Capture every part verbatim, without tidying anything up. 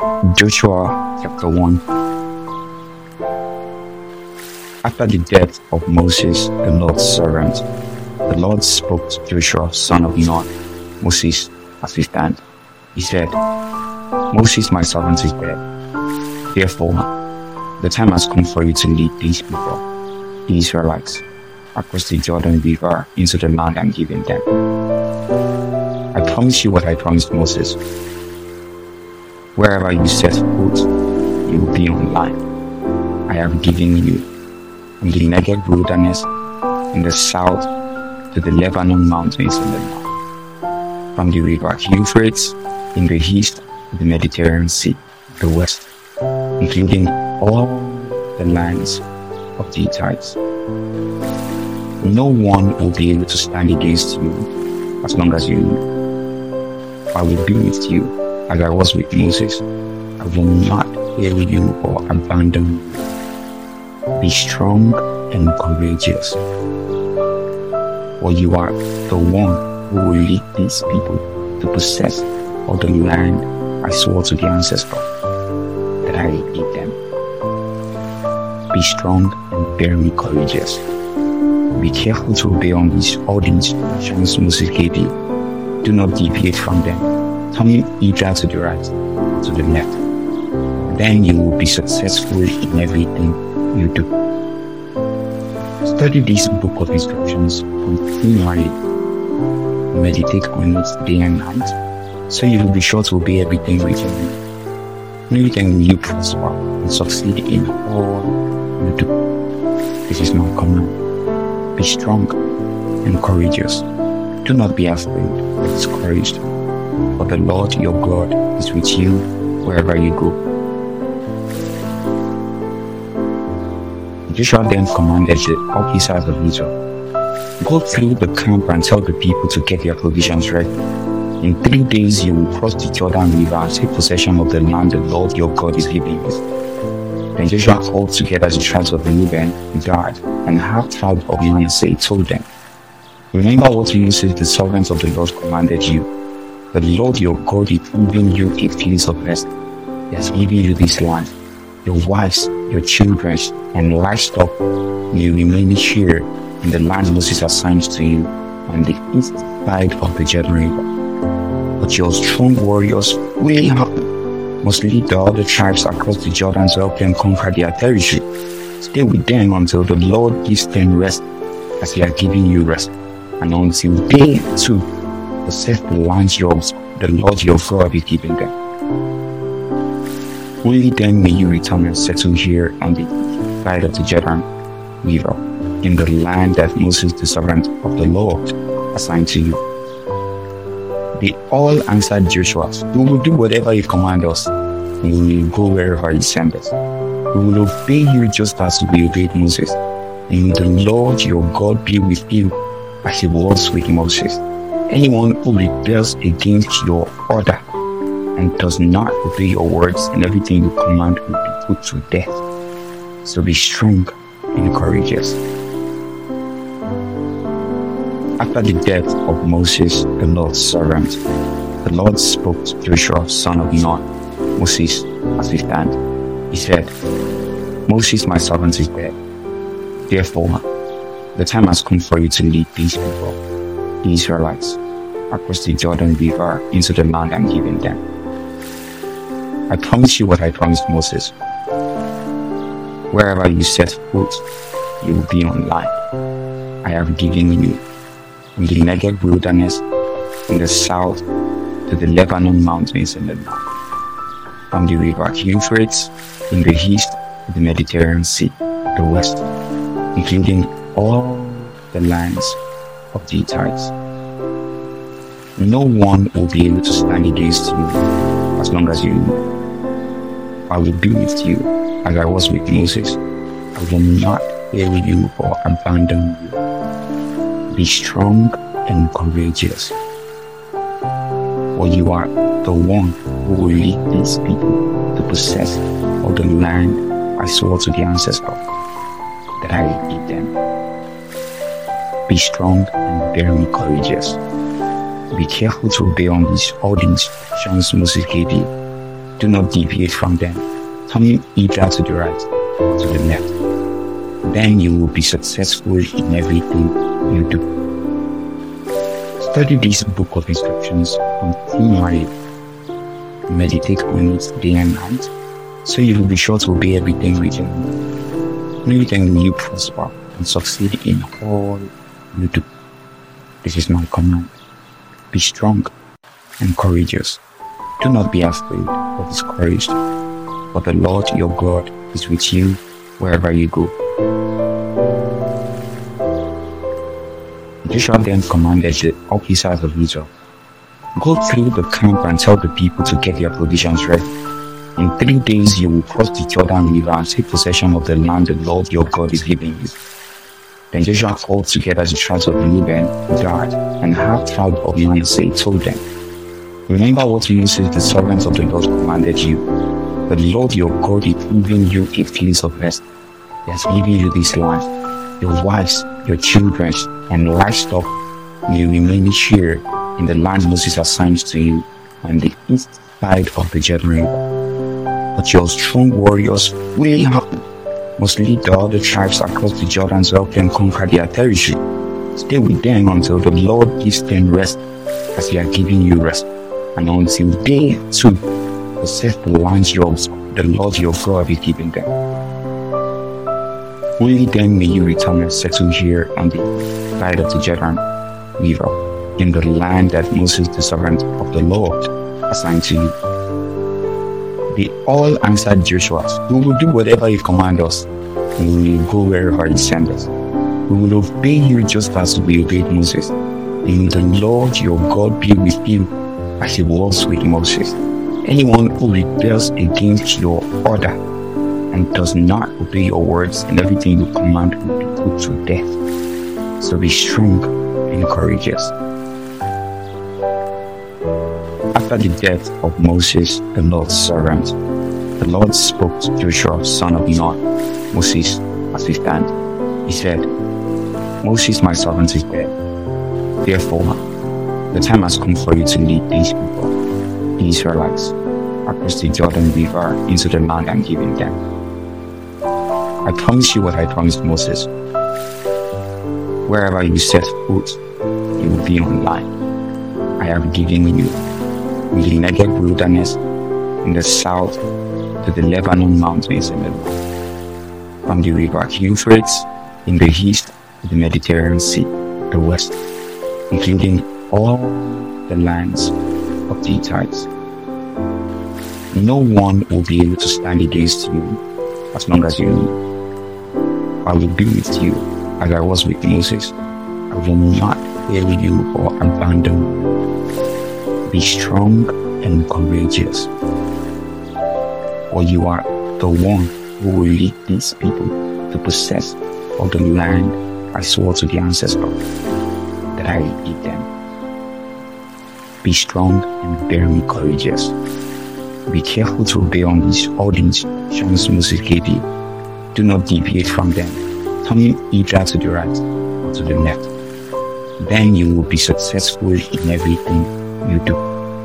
Joshua chapter one. After the death of Moses, the Lord's servant, the Lord spoke to Joshua, son of Nun, Moses' assistant. He said, Moses, my servant, is dead. Therefore, the time has come for you to lead these people, the Israelites, across the Jordan River into the land I'm giving them. I promise you what I promised Moses. Wherever you set foot, you will be on land. I have given you from the Negev wilderness in the south to the Lebanon mountains in the north, from the river Euphrates in the east to the Mediterranean Sea in the west, including all the lands of the Hittites. No one will be able to stand against you as long as you live. I will be with you as I was with Moses. I will not fail you or abandon you. Be strong and courageous, for you are the one who will lead these people to possess all the land I swore to their ancestors that I would give them. Be strong and very courageous. Be careful to obey on these, all the instructions Moses gave you. Do not deviate from them. Turning either to the right, to the left. Then you will be successful in everything you do. Study this book of instructions continually. Meditate on it day and night, so you will be sure to obey everything written in it. Only then will you prosper and succeed in all you do. This is my command. Be strong and courageous. Do not be afraid or discouraged, for the Lord your God is with you wherever you go. Joshua then commanded the officers of Israel, go through the camp and tell the people to get their provisions ready. In three days you will cross the Jordan River and take possession of the land the Lord your God is giving you. Then Joshua called together the tribes of Reuben, Gad, and half tribe of Manasseh, told them, remember what Moses, the servant of the Lord, commanded you. The Lord your God is giving you a place of rest. He has given you this land. Your wives, your children, and livestock may remain here in the land Moses assigned to you on the east side of the Jordan River. But your strong warriors will must lead the other tribes across the Jordan to help them conquer their territory. Stay with them until the Lord gives them rest, as He has given you rest, and until they too possess the land yours, the Lord your God is giving them. Only then may you return and settle here on the side of the Jordan River, in the land that Moses, the servant of the Lord, assigned to you. They all answered Joshua, we will do whatever you command us, and we will go wherever you send us. We will obey you just as we obeyed Moses, and may the Lord your God be with you as He was with Moses. Anyone who rebels against your order and does not obey your words and everything you command will be put to death. So be strong and courageous. After the death of Moses, the Lord's servant, the Lord spoke to Joshua, son of Nun, Moses' assistant. He said, Moses, my servant, is dead. Therefore, the time has come for you to lead these people, the Israelites, across the Jordan River into the land I'm giving them. I promise you what I promised Moses. Wherever you set foot, you will be on land. I have given you from the Negev wilderness in the south to the Lebanon mountains in the north, from the river Euphrates in the east to the Mediterranean Sea in the west, including all the lands of the Hittites. No one will be able to stand against you as long as you live. I will be with you as I was with Moses. I will not fail you or abandon you. Be strong and courageous, for you are the one who will lead these people to possess all the land I swore to their ancestors that I would give them. Be strong and very courageous. Be careful to obey on these, all the instructions Moses gave you. Do not deviate from them, turning either to the right or to the left. Then you will be successful in everything you do. Study this book of instructions continually. Meditate on it day and night, so you will be sure to obey everything written. Only then will you prosper and succeed in all you do. This is my command. Be strong and courageous. Do not be afraid or discouraged, for the Lord your God is with you wherever you go. Joshua then commanded the officers of Israel, go through the camp and tell the people to get their provisions ready. In three days you will cross the Jordan River and take possession of the land the Lord your God is giving you. Then Joshua called together the tribes of Reuben, Gad, and half tribe of Manasseh, told them, remember what Moses, the servant of the Lord, commanded you. The Lord your God is giving you a place of rest. He has given you this land. Your wives, your children, and livestock will remain here in the land Moses assigned to you on the east side of the Jordan River. But your strong warriors will have must lead the other tribes across the Jordan to help them conquer their territory. Stay with them until the Lord gives them rest, as He has given you rest, and until they too possess the lands yours, the Lord your God is giving them. Only then may you return and settle here on the side of the Jordan River, in the land that Moses, the servant of the Lord, assigned to you. They all answered Joshua, we will do whatever you command us, and we will go wherever you send us. We will obey you just as we obeyed Moses. And the Lord your God be with you as He was with Moses. Anyone who rebels against your order and does not obey your words and everything you command will be put to death. So be strong and courageous. After the death of Moses, the Lord's servant, the Lord spoke to Joshua, son of Nun, Moses' assistant. He said, Moses, my servant, is dead. Therefore, the time has come for you to lead these people, the Israelites, across the Jordan River into the land I'm giving them. I promise you what I promised Moses. Wherever you set foot, you will be on land. I have given you from the Negev wilderness in the south to the Lebanon mountains in the north, from the river Euphrates in the east to the Mediterranean Sea, the west, including all the lands of the Hittites. No one will be able to stand against you as long as you live. I will be with you as I was with Moses. I will not fail you or abandon you. Be strong and courageous, for you are the one who will lead these people to possess all the land I swore to the ancestors that I will give them. Be strong and very courageous. Be careful to obey on these, all the instructions Moses gave you. Do not deviate from them, turning either to the right or to the left. Then you will be successful in everything you do.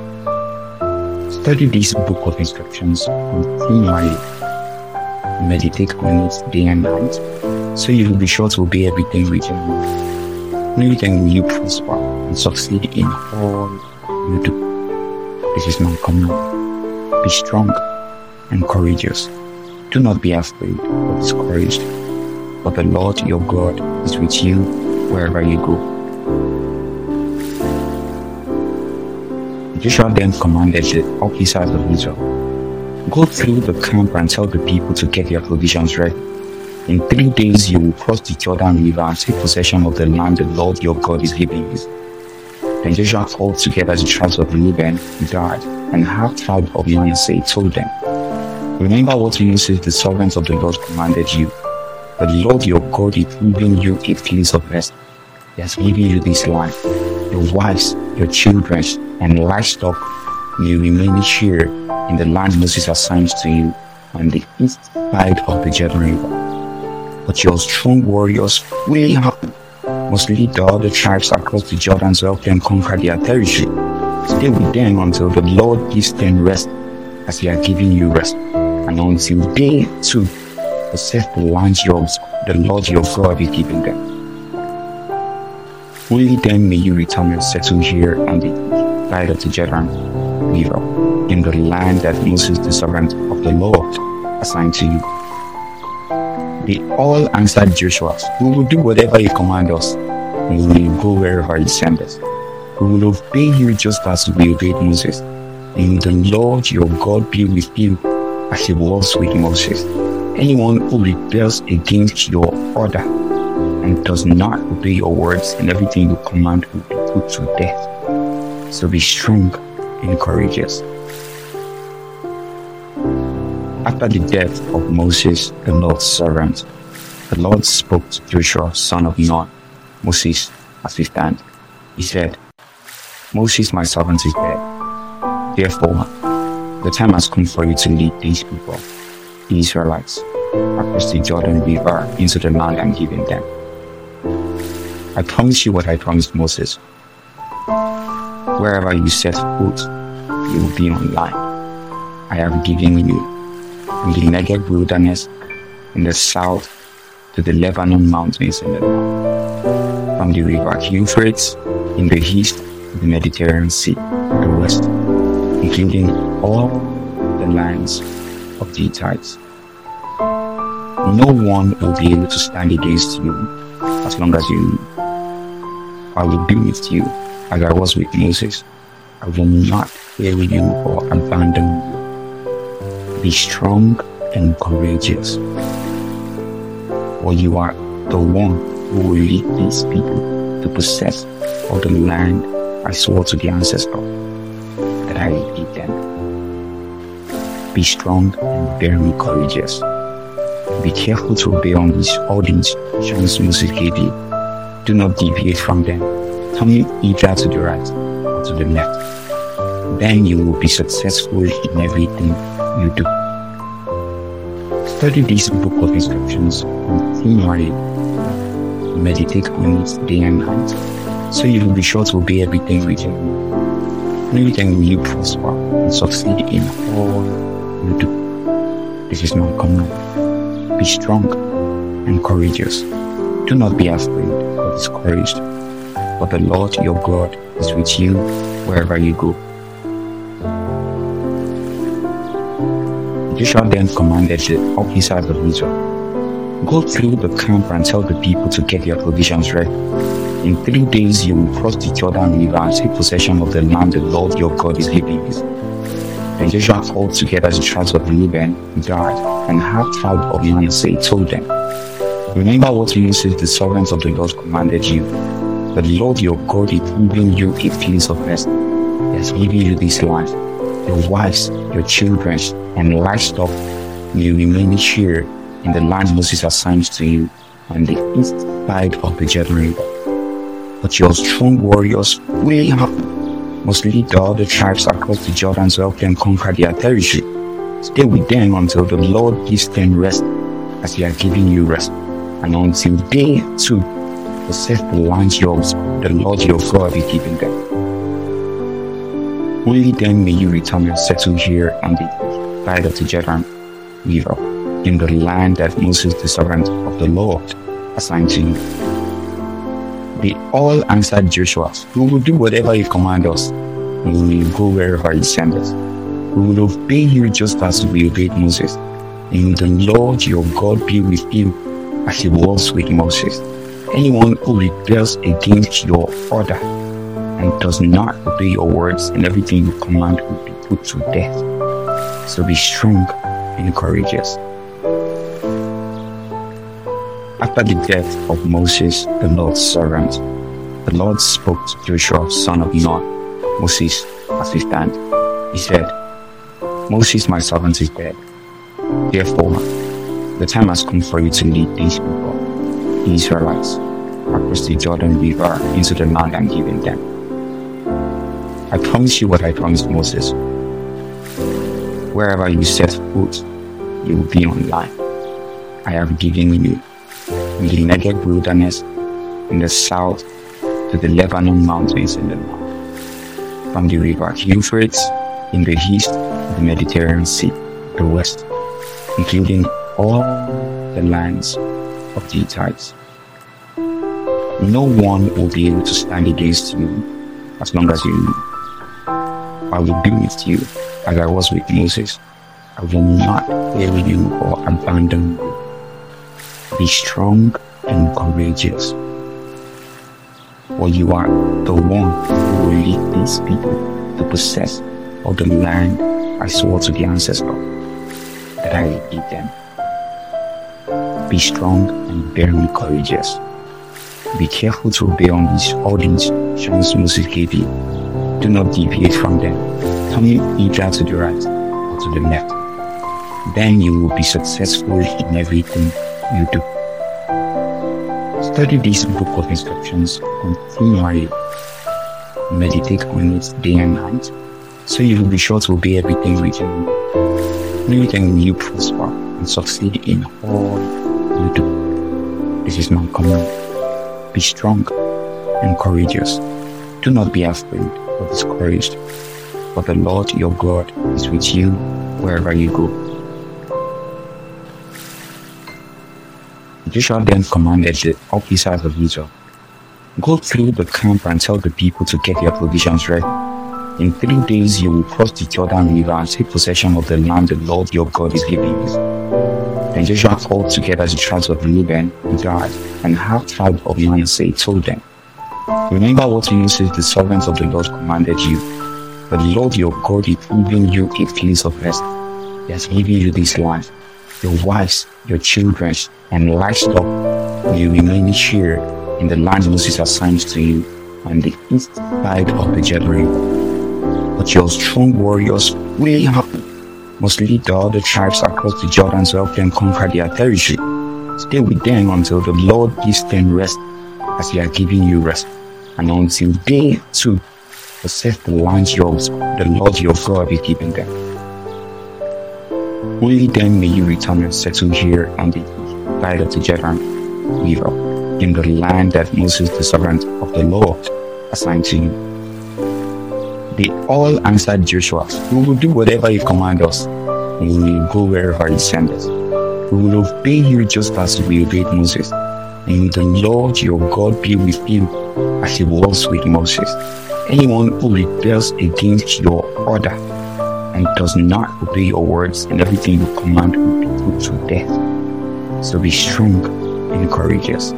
Study this book of instructions continually. Meditate on it day and night, so you will be sure to obey everything written. Only then will you prosper and succeed in all you do. This is my command. Be strong and courageous. Do not be afraid or discouraged, for the Lord your God is with you wherever you go. Joshua then commanded the officers of Israel, go through the camp and tell the people to get their provisions ready. In three days you will cross the Jordan River and take possession of the land the Lord your God is giving you. Then Joshua called together the tribes of Reuben, Gad, and half tribe of Manasseh, told them, remember what Moses, the servant of the Lord, commanded you. The Lord your God is giving you a place of rest. He has given you this land. Your wives, your children, and livestock will remain here in the land Moses assigned to you on the east side of the Jordan River. But your strong warriors will have must lead the other tribes across the Jordan to help them conquer their territory. Stay with them until the Lord gives them rest, as they are giving you rest, and until they too possess the land yours, the Lord your God is giving them. Only then may you return and settle here on the side of the Jordan River, in the land that Moses, the servant of the Lord, assigned to you. They all answered Joshua, "We will do whatever you command us, and we will go wherever you send us. We will obey you just as we obeyed Moses. And the Lord your God be with you as he was with Moses. Anyone who rebels against your order and does not obey your words, and everything you command will be put to death. So be strong and courageous." After the death of Moses, the Lord's servant, the Lord spoke to Joshua, son of Nun, Moses' assistant. He said, "Moses, my servant, is dead. Therefore, the time has come for you to lead these people, the Israelites, across the Jordan River into the land I'm giving them. I promise you what I promised Moses. Wherever you set foot, you will be on land. I have given you from the Negev wilderness in the south to the Lebanon mountains in the north, from the river Euphrates in the east to the Mediterranean Sea in the west, including all the lands of the Hittites. No one will be able to stand against you as long as you live. I will be with you as I was with Moses. I will not fail you or abandon you. Be strong and courageous, for you are the one who will lead these people to possess all the land I swore to the ancestors that I will give them. Be strong and very courageous. Be careful to obey on these, all the instructions Moses gave you. Do not deviate from them. Turn either to the right or to the left. Then you will be successful in everything you do. Study this book of instructions continually. Meditate on it day and night, so you will be sure to obey everything written. Only then will you prosper and succeed in all you do. This is my command. Be strong and courageous. Do not be afraid or discouraged, for the Lord your God is with you wherever you go. Joshua then commanded the officers of Israel, "Go through the camp and tell the people to get their provisions ready. In three days you will cross the Jordan River and take possession of the land the Lord your God is giving you." Then Joshua called together the tribes of Reuben, Gad, and half tribe of Manasseh. He told them, "Remember what Moses, the servant of the Lord, commanded you. The Lord your God is giving you a place of rest. He has given you this land. Your wives, your children, and livestock will remain here in the land Moses assigned to you on the east side of the Jordan River. But your strong warriors will have must lead the other tribes across the Jordan to help them conquer their territory. Stay with them until the Lord gives them rest, as he has given you rest, and until they too possess the land yours, the Lord your God is giving them. Only then may you return and settle here on the side of the Jordan River, in the land that Moses, the servant of the Lord, assigned to you." They all answered Joshua, "We will do whatever you command us, and we will go wherever you send us. We will obey you just as we obeyed Moses. And the Lord your God be with you as he was with Moses. Anyone who rebels against your order and does not obey your words, and everything you command will be put to death. So be strong and courageous." After the death of Moses, the Lord's servant, the Lord spoke to Joshua, son of Nun, Moses' assistant. He said, "Moses, my servant, is dead. Therefore, the time has come for you to lead these people, the Israelites, across the Jordan River into the land I'm giving them. I promise you what I promised Moses. Wherever you set foot, you will be on land. I have given you from the Negev wilderness in the south to the Lebanon mountains in the north, from the river Euphrates in the east to the Mediterranean Sea, the west, including all the lands of the Hittites. No one will be able to stand against you as long as you live. I will be with you as I was with Moses. I will not fail you or abandon you. Be strong and courageous, for you are the one who will lead these people to possess all the land I swore to the ancestors that I will give them. Be strong and very courageous. Be careful to obey on these all the instructions Moses gave you. Do not deviate from them, turning either to the right or to the left. Then you will be successful in everything you do. Study this book of instructions continually. Meditate on it day and night, so you will be sure to obey everything written. Only then will you prosper and succeed in all you do. This is my command. Be strong and courageous. Do not be afraid or discouraged, for the Lord your God is with you wherever you go. Joshua then commanded the officers of Israel, go through the camp and tell the people to get their provisions ready. In three days you will cross the Jordan River and take possession of the land the Lord your God is giving you. Then Joshua called together the tribes of Reuben, Gad, and half tribe of Manasseh, told them, remember what Moses, the servant of the Lord, commanded you. The Lord your God is giving you a place of rest. He has given you this land. Your wives, your children, and livestock will remain here in the land Moses assigned to you on the east side of the Jordan River. But your strong warriors will have must lead the other tribes across the Jordan to help them conquer their territory. Stay with them until the Lord gives them rest, as He has given you rest, and until they too possess the land yours, the Lord your God is giving them. Only then may you return and settle here on the east side of the Jordan River, in the land that Moses, the servant of the Lord, assigned to you. They all answered Joshua, we will do whatever you command us, and we will go wherever you send us. We will obey you just as we obeyed Moses, and the Lord your God be with you as He was with Moses. Anyone who rebels against your order and does not obey your words and everything you command will be put to death. So be strong and courageous.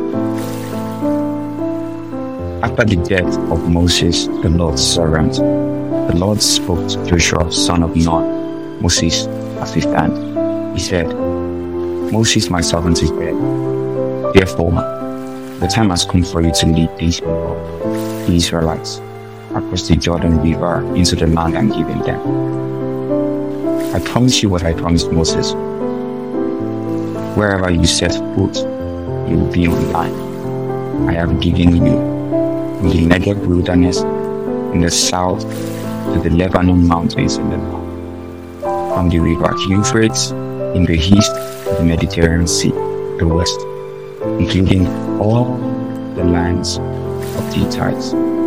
After the death of Moses, the Lord's servant, the Lord spoke to Joshua, son of Nun, Moses' assistant. He said, Moses, my servant, is dead. Therefore, the time has come for you to lead these people, the Israelites, across the Jordan River into the land I'm giving them. I promise you what I promised Moses. Wherever you set foot, you will be on land. I have given you in the Negev wilderness, in the south, to the Lebanon mountains in the north, from the river Euphrates in the east to the Mediterranean Sea, the west, including all the lands of the Hittites.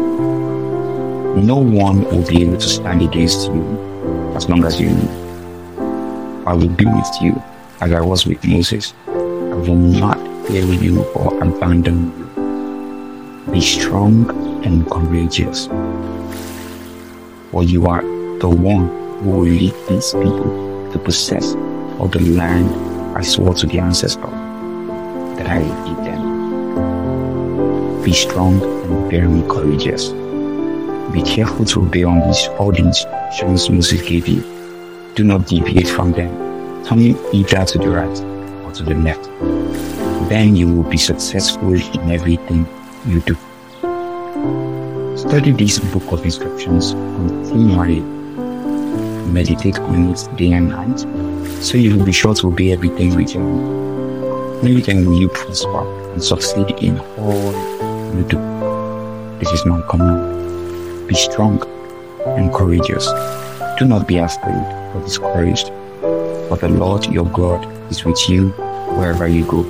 No one will be able to stand against you as long as you live. I will be with you as I was with Moses. I will not fail you or abandon you. Be strong and courageous, for you are the one who will lead these people to possess all the land I swore to the ancestors that I will give them. Be strong and very courageous. Be careful to obey on these all the instructions Moses gave you. Do not deviate from them, turning either to the right or to the left. Then you will be successful in everything you do. Study this book of instructions continually. Meditate on it day and night, so you will be sure to obey everything written. Only then will you prosper and succeed in all you do. This is my command. Be strong and courageous. Do not be afraid or discouraged, for the Lord your God is with you wherever you go.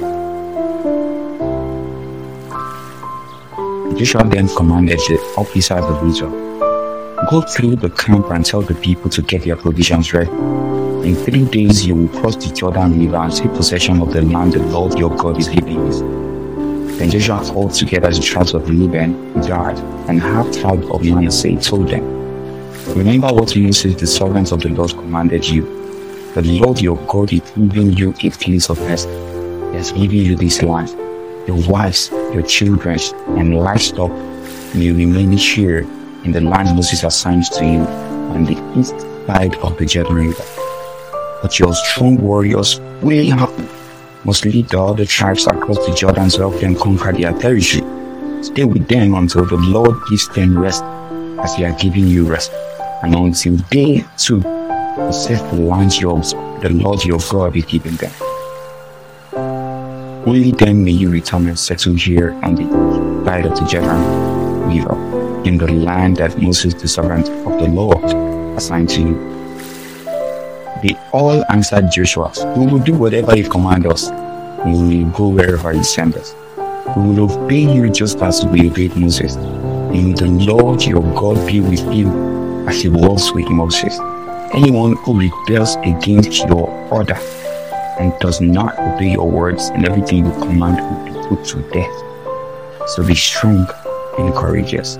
Joshua then commanded the officers of Israel, Go through the camp and tell the people to get their provisions ready. In three days you will cross the Jordan River and take possession of the land the Lord your God is giving you. Then Joshua called together the tribes of Reuben, Gad, and half tribe of Manasseh. He told them, remember what Moses, the servant of the Lord, commanded you. The Lord your God is giving you a place of rest. He has given you this land. Your wives, your children, and livestock may remain here in the land Moses assigned to you on the east side of the Jordan River. But your strong warriors will have must lead the other tribes across the Jordan to help them conquer their territory. Stay with them until the Lord gives them rest, as He has given you rest, and until they too possess the land yours, the Lord your God is giving them. Only then may you return and settle here on the side of the Jordan River, in the land that Moses, the servant of the Lord, assigned to you. They all answered Joshua, we will do whatever you command us. We will go wherever you send us. We will obey you just as we obeyed Moses. And the Lord your God be with you as He was with Moses. Anyone who rebels against your order and does not obey your words and everything you command will be put to death. So be strong and courageous.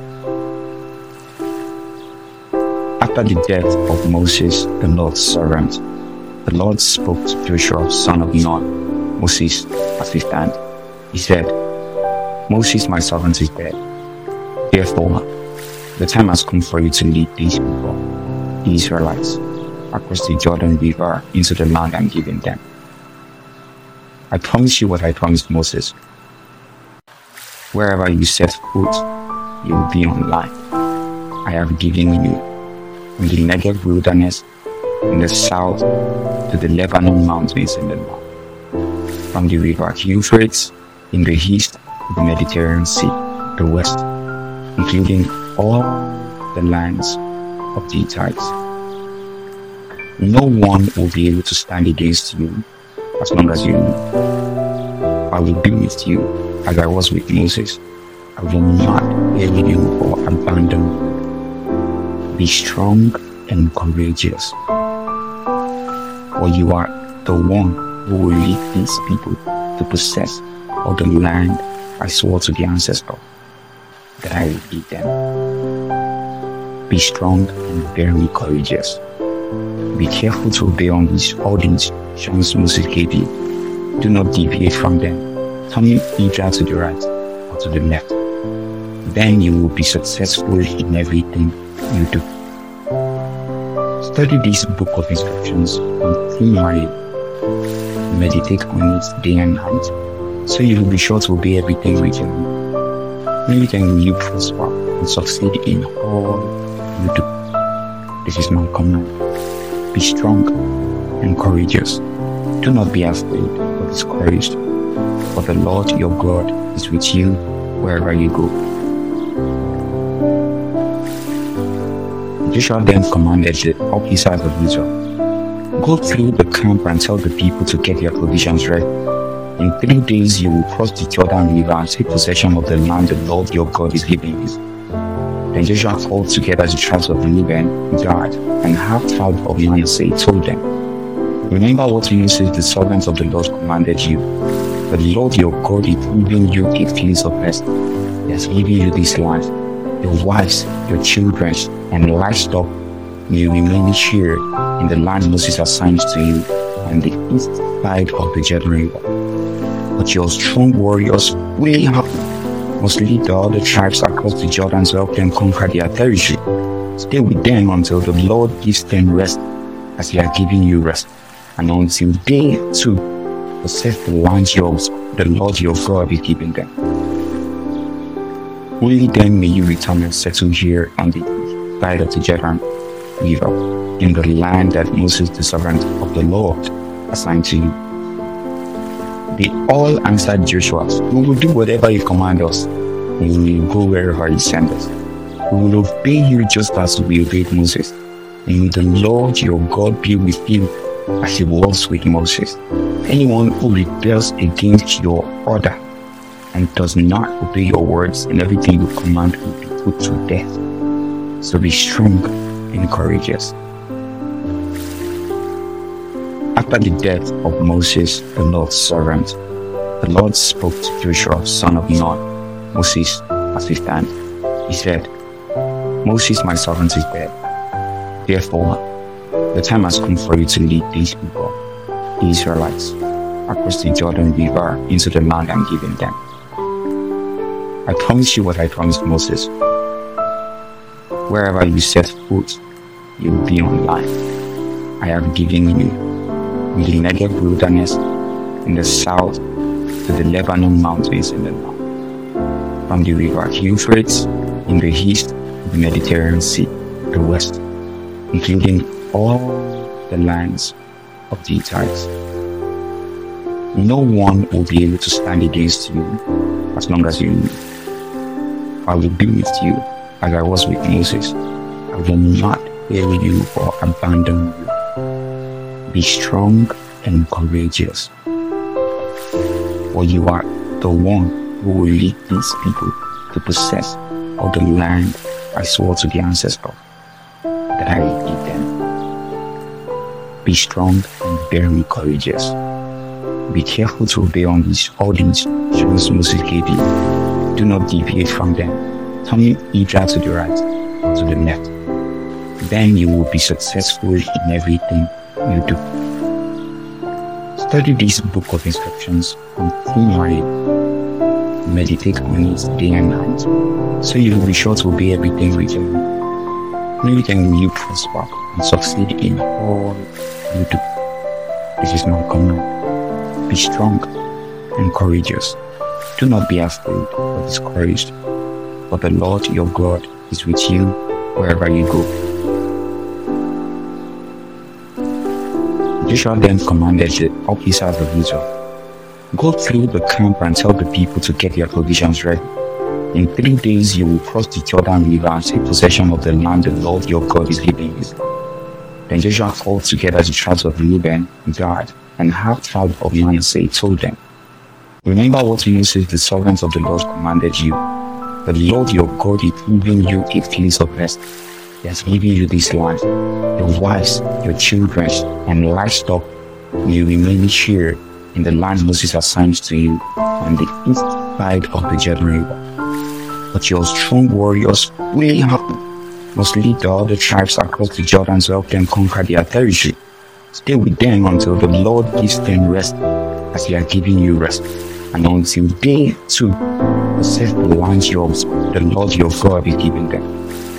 After the death of Moses, the Lord's servant, the Lord spoke to Joshua, son of Nun, Moses' assistant. He said, Moses, my servant, is dead. Therefore, the time has come for you to lead these people, the Israelites, across the Jordan River into the land I'm giving them. I promise you what I promised Moses. Wherever you set foot, you will be on land. I have given you from the Negev wilderness in the south to the Lebanon mountains in the north, from the river Euphrates in the east to the Mediterranean Sea, the west, including all the lands of the Hittites. No one will be able to stand against you as long as you live. I will be with you as I was with Moses. I will not fail you or abandon you. Be strong and courageous, for you are the one who will lead these people to possess all the land I swore to the ancestors that I will give them. Be strong and very courageous. Be careful to obey on these, all the instructions Moses gave you. Do not deviate from them, turning either to the right or to the left. Then you will be successful in everything you do. Study this book of instructions continually. Meditate on it day and night, so you will be sure to obey everything written. Only then will you prosper and succeed in all you do. This is my command. Be strong and courageous. Do not be afraid or discouraged, for the Lord your God is with you wherever you go. Joshua then commanded the officers of Israel, go through the camp and tell the people to get their provisions ready. In three days you will cross the Jordan River and take possession of the land the Lord your God is giving you. Then Joshua called together the tribes of Reuben, Gad, and half tribe of Manasseh. He told them, remember what Moses, the servant of the Lord, commanded you. The Lord your God is giving you a place of rest. He has given you this land. Your wives, your children, and livestock may remain here in the land Moses assigned to you on the east side of the Jordan River. But your strong warriors will have must lead the other tribes across the Jordan to help them conquer their territory. Stay with them until the Lord gives them rest, as He has given you rest, and until they too possess the land yours, the Lord your God is giving them. Only then may you return and settle here on the side of the Jordan River, in the land that Moses, the servant of the Lord, assigned to you. They all answered Joshua, we will do whatever you command us, and we will go wherever you send us. We will obey you just as we obeyed Moses. And may the Lord your God be with you as He was with Moses. Anyone who rebels against your order and does not obey your words and everything you command will be put to death. So be strong and courageous. After the death of Moses, the Lord's servant, the Lord spoke to Joshua, son of Nun, Moses' assistant. He said, Moses, my servant, is dead. Therefore, the time has come for you to lead these people, the Israelites, across the Jordan River into the land I'm giving them. I promise you what I promised Moses. Wherever you set foot, you will be on land. I have given you from the Negev wilderness in the south to the Lebanon mountains in the north, from the river Euphrates in the east to the Mediterranean Sea in the west, including all the lands of the Hittites. No one will be able to stand against you as long as you live. I will be with you as I was with Moses. I will not fail you or abandon you. Be strong and courageous, for you are the one who will lead these people to possess all the land I swore to the ancestors that I will give them. Be strong and very courageous. Be careful to obey on these all the instructions Moses gave you. Do not deviate from them, turning either to the right or to the left. Then you will be successful in everything you do. Study this book of instructions continually. Meditate on it day and night, so you will be sure to obey everything written. Only then will you prosper and succeed in all you do. This is my command. Be strong and courageous. Do not be afraid or discouraged, for the Lord your God is with you wherever you go. Joshua then commanded the officers of Israel, go through the camp and tell the people to get their provisions ready. In three days you will cross the Jordan River and take possession of the land the Lord your God is giving you. Then Joshua called together the tribes of Reuben, Gad, and half tribe of Manasseh, told them, remember what Moses, the servant of the Lord, commanded you. The Lord your God is giving you a place of rest. He has given you this land. Your wives, your children, and livestock may remain here in the land Moses assigned to you on the east side of the Jordan River. But your strong warriors will have must lead the other tribes across the Jordan to help them conquer their territory. Stay with them until the Lord gives them rest, as He has given you rest, and until they too possess the land yours, the Lord your God is giving them.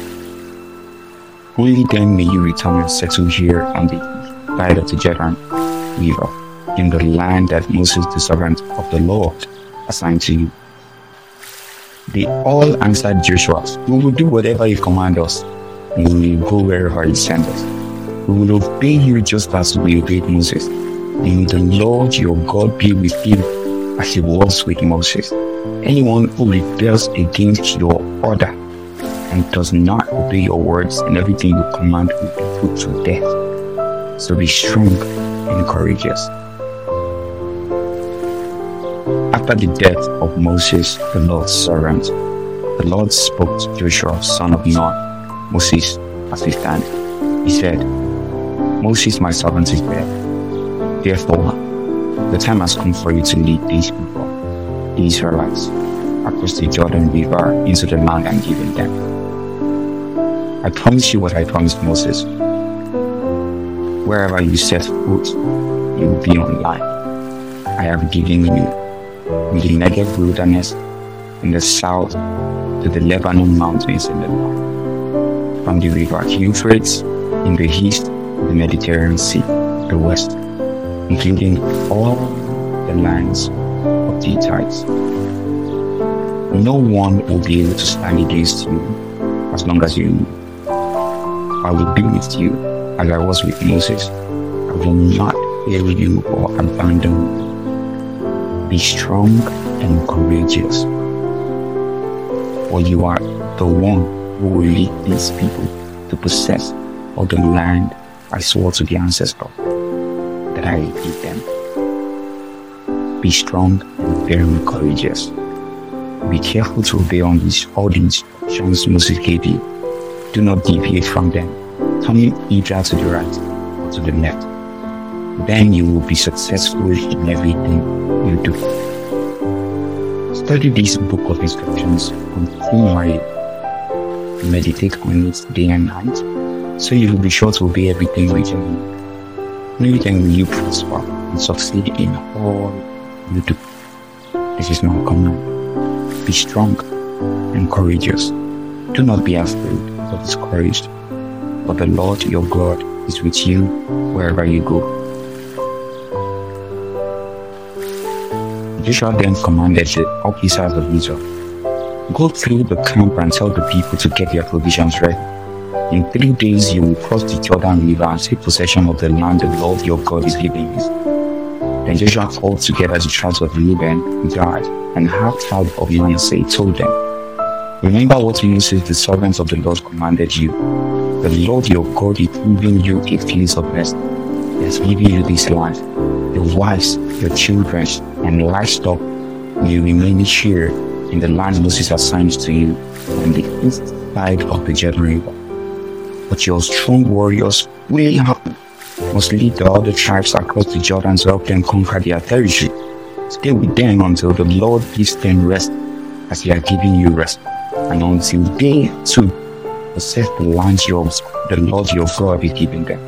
Only then may you return and settle here on the east side of the Jordan River, in the land that Moses, the servant of the Lord, assigned to you. They all answered Joshua, we will do whatever you command us, and we will go wherever you send us. We will obey you just as we obeyed Moses. And may the Lord your God be with you as He was with Moses. Anyone who rebels against your order and does not obey your words and everything you command will be put to death. So be strong and courageous. After the death of Moses, the Lord's servant, the Lord spoke to Joshua, son of Nun, Moses' assistant. He said, Moses, my servant, is dead. Therefore, the time has come for you to lead these people, the Israelites, across the Jordan River into the land I'm giving them. I promise you what I promised Moses. Wherever you set foot, you will be on land. I have given you from the Negev wilderness in the south to the Lebanon mountains in the north, from the river Euphrates in the east to the Mediterranean Sea in the west, including all the lands of the Hittites. No one will be able to stand against you as long as you live. I will be with you as I was with Moses. I will not fail you or abandon you. Be strong and courageous, for you are the one who will lead these people to possess all the land I swore to the ancestors that I will give them. Be strong and very courageous. Be careful to obey on these all the instructions Moses gave you. Do not deviate from them, turning either to the right or to the left. Then you will be successful in everything you do. Study this book of instructions continually. Meditate on it day and night, so you will be sure to obey everything written. Only then will you prosper and succeed in all you do. This is my command. Be strong and courageous. Do not be afraid or discouraged, for the Lord your God is with you wherever you go. Joshua then commanded the officers of Israel, go through the camp and tell the people to get their provisions ready. In three days you will cross the Jordan River and take possession of the land the Lord your God is giving you. Then Joshua called together the tribes of Reuben, Gad, and half tribe of Manasseh, told them, remember what Moses, the servant of the Lord, commanded you. The Lord your God is giving you a place of rest. He has given you this land. Your wives, your children, and livestock will remain here in the land Moses assigned to you on the east side of the Jordan River. But your strong warriors will must lead the other tribes across the Jordan to help them conquer their territory. Stay with them until the Lord gives them rest, as He has given you rest, and until they too possess the land yours, the Lord your God is giving them.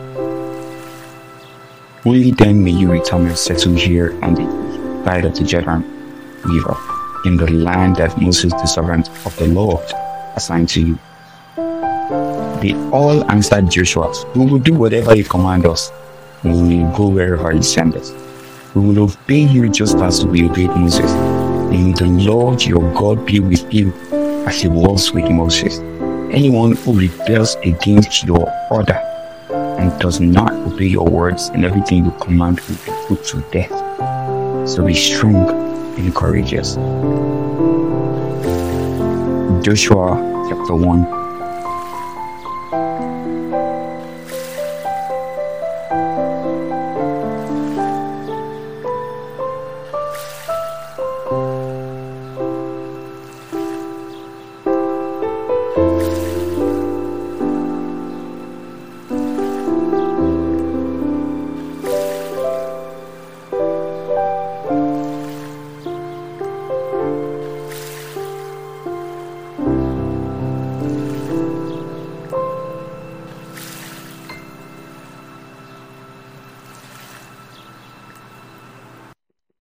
Only then may you return and settle here on the east side of the Jordan River, in the land that Moses, the servant of the Lord, assigned to you. They all answered Joshua, we will do whatever you command us, and we will go wherever you send us. We will obey you just as we obeyed Moses. May the Lord your God be with you as He was with Moses. Anyone who rebels against your order and does not obey your words and everything you command will be put to death. So be strong and courageous. Joshua chapter one